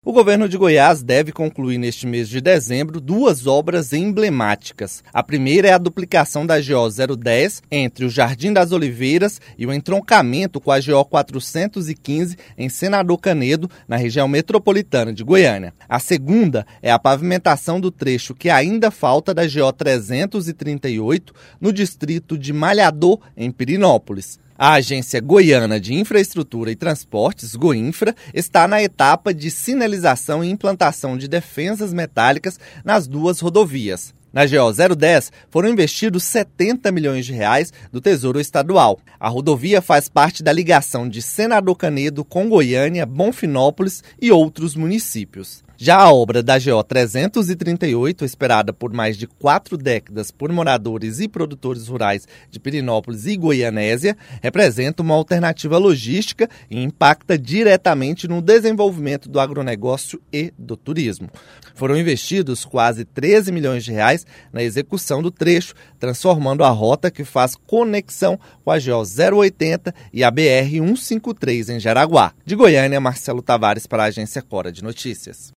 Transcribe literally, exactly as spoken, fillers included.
O governo de Goiás deve concluir neste mês de dezembro duas obras emblemáticas. A primeira é a duplicação da G O zero dez entre o Jardim das Oliveiras e o entroncamento com a G O quatrocentos e quinze em Senador Canedo, na região metropolitana de Goiânia. A segunda é a pavimentação do trecho que ainda falta da G O trezentos e trinta e oito no distrito de Malhador, em Pirenópolis. A Agência Goiana de Infraestrutura e Transportes, Goinfra, está na etapa de sinalização e implantação de defensas metálicas nas duas rodovias. Na G O zero dez foram investidos setenta milhões de reais do Tesouro Estadual. A rodovia faz parte da ligação de Senador Canedo com Goiânia, Bonfinópolis e outros municípios. Já a obra da G O trezentos e trinta e oito, esperada por mais de quatro décadas por moradores e produtores rurais de Pirenópolis e Goianésia, representa uma alternativa logística e impacta diretamente no desenvolvimento do agronegócio e do turismo. Foram investidos quase treze milhões de reais na execução do trecho, transformando a rota que faz conexão com a G O zero oitenta e a B R cento e cinquenta e três em Jaraguá. De Goiânia, Marcelo Tavares para a Agência Cora de Notícias.